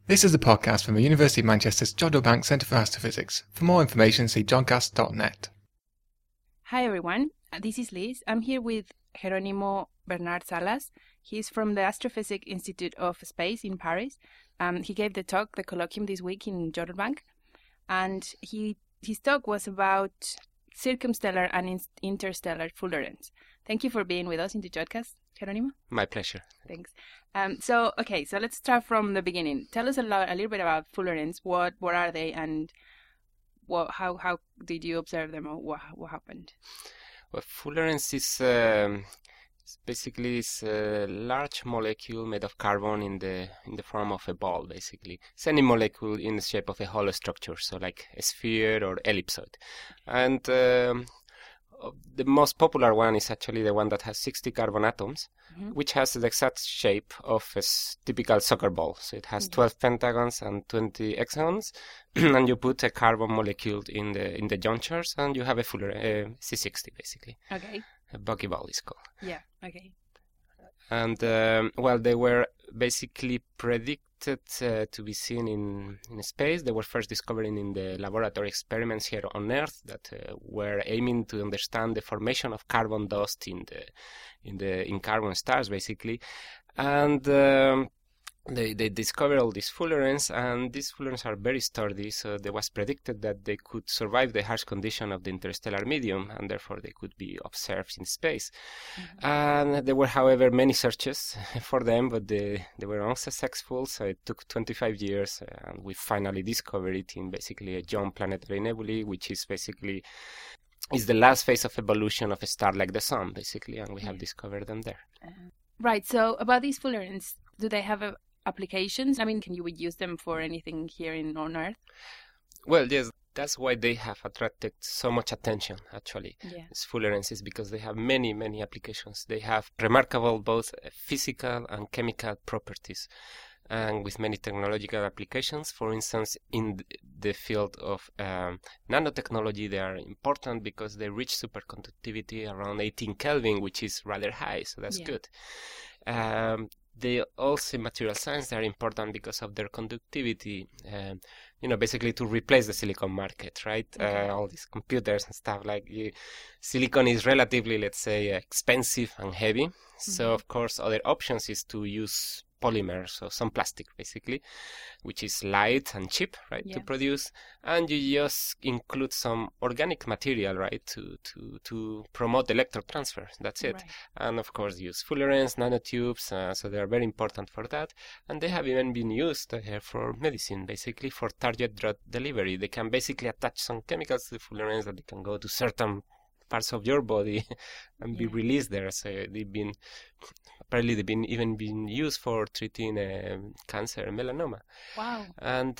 This is a podcast from the University of Manchester's Jodrell Bank Centre for Astrophysics. For more information, see jodcast.net. Hi everyone, this is Liz. I'm here with Jerónimo Bernard Salas. He's from the Astrophysics Institute of Space in Paris. He gave the colloquium this week in Jodrell Bank, and his talk was about circumstellar and interstellar fullerenes. Thank you for being with us in the Jodcast, Jerónimo. My pleasure. Thanks. So let's start from the beginning. Tell us a little bit about fullerenes. What are they, and how did you observe them, or what happened? Well, fullerenes is basically a large molecule made of carbon in the form of a ball. Basically, it's any molecule in the shape of a hollow structure, so like a sphere or ellipsoid, and the most popular one is actually the one that has 60 carbon atoms, which has the exact shape of a typical soccer ball. So it has 12 pentagons and 20 hexagons, and you put a carbon molecule in the junctures, and you have a C60 basically. Okay. A buckyball is called. Yeah. Okay. And they were basically predicted to be seen in space. They were first discovered in the laboratory experiments here on Earth that were aiming to understand the formation of carbon dust in carbon stars, basically. And they discovered all these fullerenes, and these fullerenes are very sturdy, so there was predicted that they could survive the harsh condition of the interstellar medium, and therefore they could be observed in space. And there were, however, many searches for them, but they were unsuccessful, so it took 25 years, and we finally discovered it in basically a young planetary nebulae, which is the last phase of evolution of a star like the Sun, basically, and we have discovered them there. Right, so about these fullerenes, do they have applications? I mean, can you use them for anything here on Earth? Well, yes, that's why they have attracted so much attention, actually. Yeah. These fullerenes is because they have many, many applications. They have remarkable both physical and chemical properties, and with many technological applications. For instance, in the field of nanotechnology, they are important because they reach superconductivity around 18 Kelvin, which is rather high, so that's good. They also in material science, they are important because of their conductivity, basically to replace the silicon market, right? Okay. All these computers and stuff silicon is relatively, let's say, expensive and heavy. So of course, other options is to use polymers, so some plastic basically, which is light and cheap, right, to produce, and you just include some organic material, right, to promote electron transfer. That's it. Right. And of course, use fullerenes, nanotubes, so they are very important for that, and they have even been used for medicine, basically for target drug delivery. They can basically attach some chemicals to the fullerenes that they can go to certain parts of your body and be released there. So they've been even been used for treating cancer and melanoma. Wow! And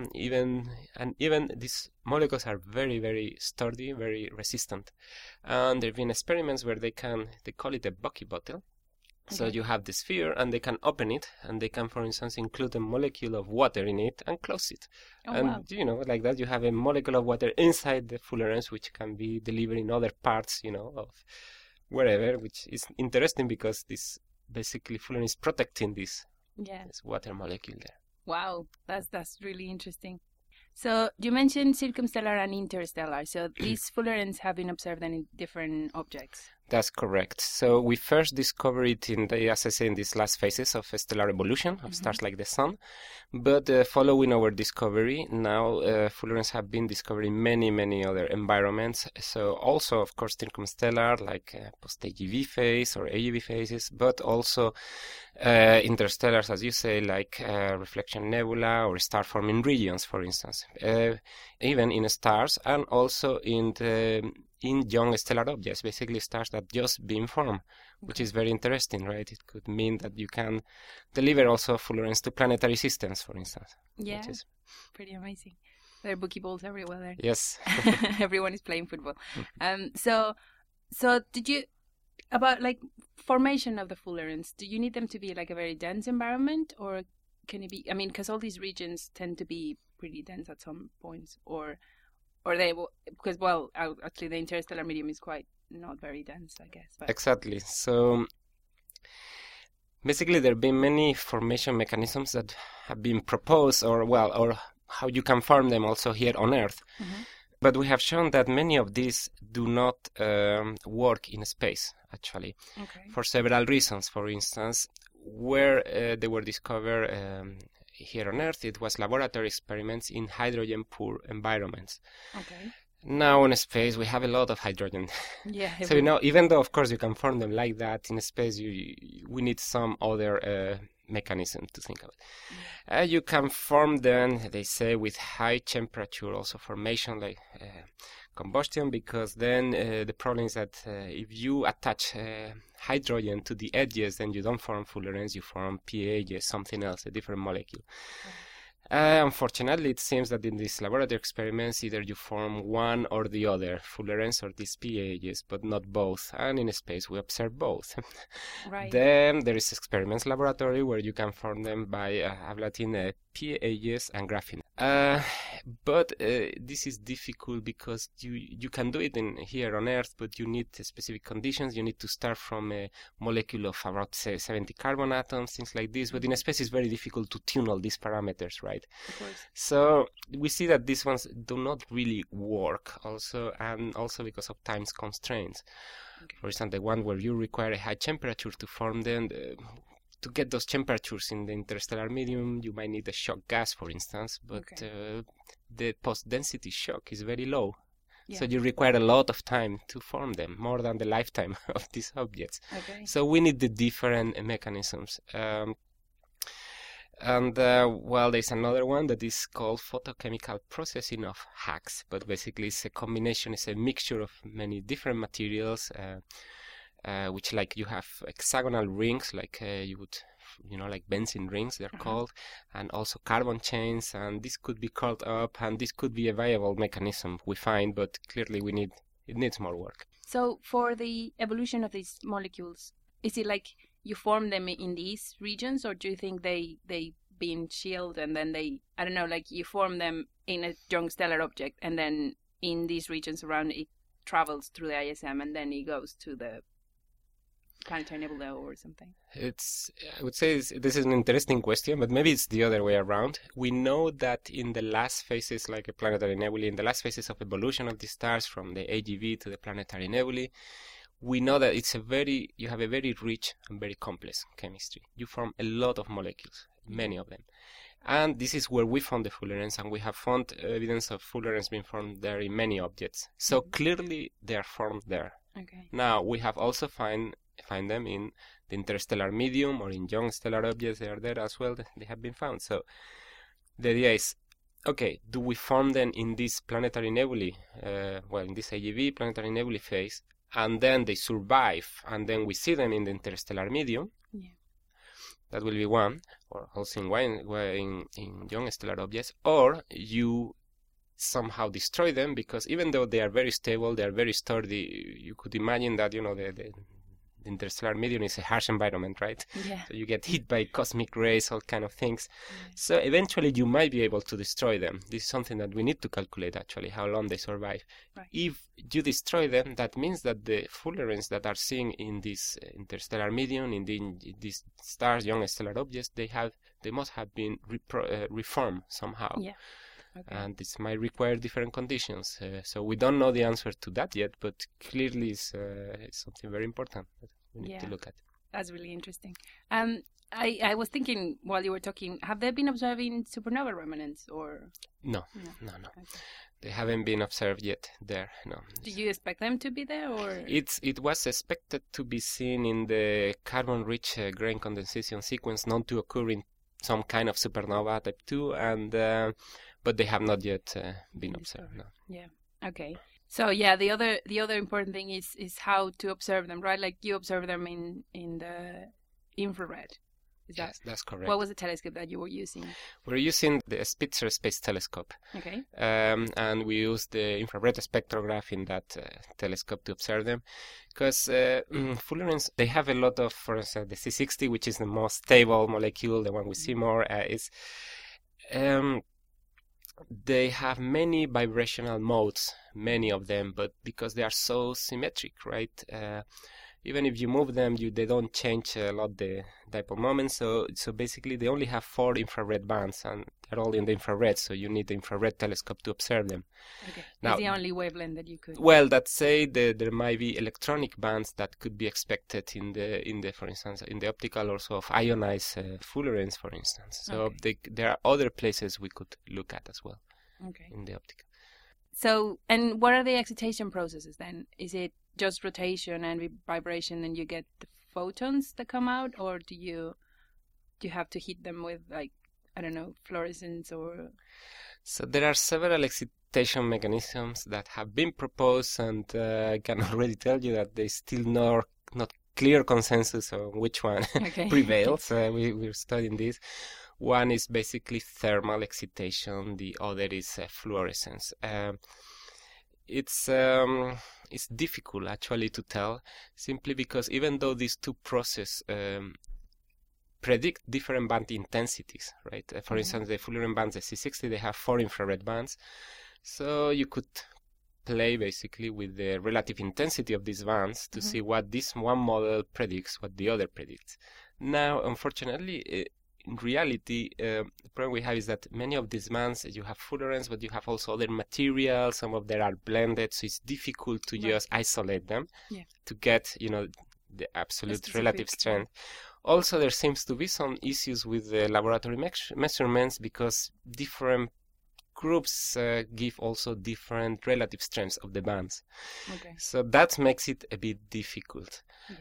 even these molecules are very, very sturdy, very resistant. And there've been experiments where they call it a Bucky bottle. So you have the sphere, and they can open it, and they can, for instance, include a molecule of water in it and close it. Like that, you have a molecule of water inside the fullerenes, which can be delivered in other parts, of wherever, which is interesting because this basically fullerene is protecting this water molecule there. Wow, that's really interesting. So you mentioned circumstellar and interstellar. So these fullerenes have been observed in different objects. That's correct. So we first discovered it in these last phases of stellar evolution of stars like the Sun. But following our discovery, now fullerenes have been discovered in many, many other environments. So also, of course, circumstellar, like post-AGV phase or AGV phases, but also interstellars, as you say, like reflection nebula or star-forming regions, for instance. Even in stars, and also in young stellar objects, basically stars that just been formed, which is very interesting, right? It could mean that you can deliver also fullerenes to planetary systems, for instance. Yeah, which is pretty amazing. There are buckyballs everywhere there. Yes. Everyone is playing football. So did you, about like formation of the fullerenes, do you need them to be like a very dense environment, or can it be, I mean, because all these regions tend to be pretty dense at some points, or they, because, well, actually the interstellar medium is quite not very dense, I guess. But. Exactly. So Basically, there have been many formation mechanisms that have been proposed, or how you can form them also here on Earth. Mm-hmm. But we have shown that many of these do not work in space, actually, for several reasons. For instance, where they were discovered here on Earth, it was laboratory experiments in hydrogen-poor environments. Okay. Now in space, we have a lot of hydrogen. Yeah. So, even though, of course, you can form them like that, in space, we need some other mechanism to think about. You can form them, they say, with high temperature, also formation, like combustion, because then the problem is that if you attach hydrogen to the edges, then you don't form fullerenes, you form PAHs, something else, a different molecule. Unfortunately, it seems that in these laboratory experiments, either you form one or the other, fullerenes or these PAHs, but not both. And in space, we observe both. Right. Then there is experiments laboratory where you can form them by ablating PAHs and graphene. But this is difficult because you can do it here on Earth, but you need specific conditions. You need to start from a molecule of about, say, 70 carbon atoms, things like this. But in space, it's very difficult to tune all these parameters, right? Of course. So we see that these ones do not really work also, and also because of time constraints. Okay. For example, the one where you require a high temperature to form them, to get those temperatures in the interstellar medium, you might need a shock gas, for instance, but the post-density shock is very low. Yeah. So you require a lot of time to form them, more than the lifetime of these objects. Okay. So we need the different mechanisms. There's another one that is called photochemical processing of Higgs, but basically it's a combination, it's a mixture of many different materials, which, like, you have hexagonal rings, like you would, like benzene rings, they're called, and also carbon chains, and this could be curled up, and this could be a viable mechanism, we find, but clearly it needs more work. So for the evolution of these molecules, is it like you form them in these regions, or do you think they been shielded and then you form them in a young stellar object, and then in these regions around it travels through the ISM, and then it goes to the planetary nebula or something? I would say this is an interesting question, but maybe it's the other way around. We know that in the last phases, like a planetary nebulae, in the last phases of evolution of the stars from the AGV to the planetary nebulae, we know that you have a very rich and very complex chemistry. You form a lot of molecules, many of them. And this is where we found the fullerenes, and we have found evidence of fullerenes being formed there in many objects. So clearly they are formed there. Okay. Now, we have also find them in the interstellar medium or in young stellar objects. They are there as well. They have been found. So the idea is, okay, do we form them in this planetary nebulae, in this AGV planetary nebulae phase, and then they survive, and then we see them in the interstellar medium? Yeah. That will be one, or also in young stellar objects, or you somehow destroy them, because even though they are very stable, they are very sturdy, you could imagine that, the interstellar medium is a harsh environment, right? Yeah. So you get hit by cosmic rays, all kind of things. Yeah. So eventually you might be able to destroy them. This is something that we need to calculate, actually, how long they survive. Right. If you destroy them, that means that the fullerenes that are seen in this interstellar medium, in these stars, young stellar objects, they must have been reformed somehow. Yeah. Okay. And this might require different conditions. So we don't know the answer to that yet, but clearly it's something very important that we need to look at. That's really interesting. I was thinking while you were talking, have they been observing supernova remnants or? No. Okay. They haven't been observed yet there, no. Do you expect them to be there, or? It was expected to be seen in the carbon-rich grain condensation sequence, known to occur in some kind of supernova type 2, and but they have not yet been observed. No. Yeah. Okay. So the other important thing is how to observe them, right? Like you observe them in the infrared. Yes, that's correct. What was the telescope that you were using? We're using the Spitzer Space Telescope. Okay. And we use the infrared spectrograph in that telescope to observe them. Because fullerenes, they have a lot of, for instance, the C60, which is the most stable molecule, the one we see more, they have many vibrational modes, many of them, but because they are so symmetric, right? even if you move them, they don't change a lot the dipole moment. So basically, they only have 4 infrared bands, and they're all in the infrared. So you need the infrared telescope to observe them. Okay. Now, it's the only wavelength that you could. Well, that say there might be electronic bands that could be expected in the for instance, in the optical also of ionized fullerenes, for instance. So there are other places we could look at as well. Okay. In the optical. So, and what are the excitation processes then? Is it just rotation and vibration, and you get the photons that come out, or do you have to hit them with, like, I don't know, fluorescence or? So there are several excitation mechanisms that have been proposed, and I can already tell you that there's still not clear consensus on which one prevails. We're studying this. One is basically thermal excitation. The other is fluorescence. It's difficult actually to tell, simply because even though these two processes predict different band intensities, right? For instance, the fullerene bands, the C60, they have 4 infrared bands. So you could play basically with the relative intensity of these bands to see what this one model predicts, what the other predicts. Now, unfortunately, in reality, the problem we have is that many of these bands, you have fullerenes, but you have also other materials. Some of them are blended, so it's difficult to just isolate them to get, the absolute relative strength. Also, there seems to be some issues with the laboratory measurements, because different groups give also different relative strengths of the bands. So that makes it a bit difficult.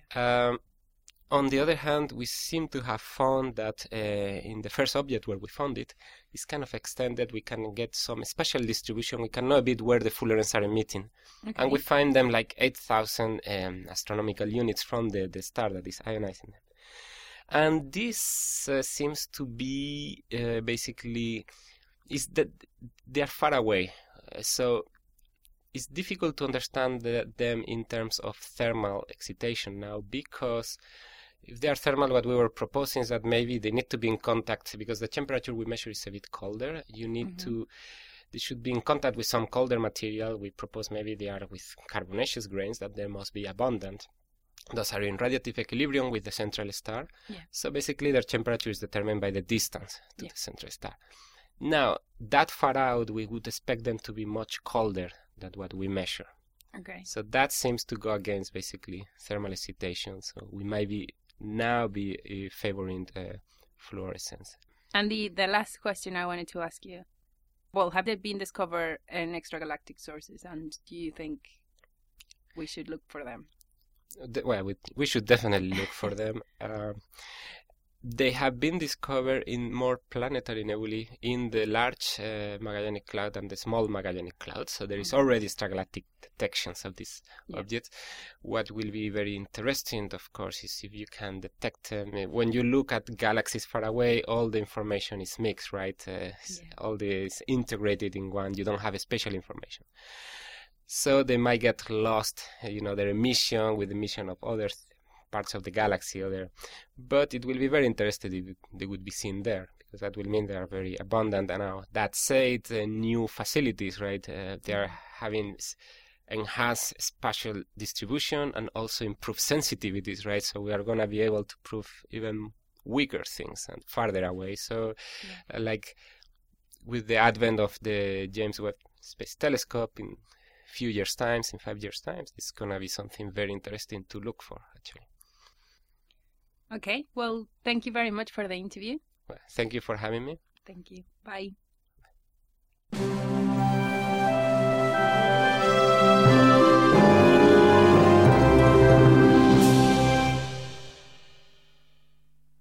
On the other hand, we seem to have found that in the first object where we found it, it's kind of extended. We can get some spatial distribution. We can know a bit where the fullerenes are emitting. And we find them like 8,000 astronomical units from the star that is ionizing them. And this seems to be basically is that they are far away. So it's difficult to understand them in terms of thermal excitation now, because if they are thermal, what we were proposing is that maybe they need to be in contact, because the temperature we measure is a bit colder. You need they should be in contact with some colder material. We propose maybe they are with carbonaceous grains, that there must be abundant. Those are in radiative equilibrium with the central star. So basically their temperature is determined by the distance to the central star. Now, that far out, we would expect them to be much colder than what we measure. So that seems to go against basically thermal excitation. So we might be favoring fluorescence. And the last question I wanted to ask you, well, have they been discovered in extragalactic sources, and do you think we should look for them? Well, we should definitely look for them. They have been discovered in more planetary nebulae in the large Magellanic Cloud and the small Magellanic Cloud. So there is already extragalactic detections of these objects. What will be very interesting, of course, is if you can detect them. When you look at galaxies far away, all the information is mixed, right? All this integrated in one. You don't have spatial information. So they might get lost, their emission with the emission of other parts of the galaxy, but it will be very interesting if they would be seen there, because that will mean they are very abundant. And now that said, new facilities, right? They are having enhanced spatial distribution and also improved sensitivities, right? So we are going to be able to prove even weaker things and farther away. So, like with the advent of the James Webb Space Telescope in few years' time, in 5 years' time, it's going to be something very interesting to look for, actually. Okay, well, thank you very much for the interview. Well, thank you for having me. Thank you. Bye.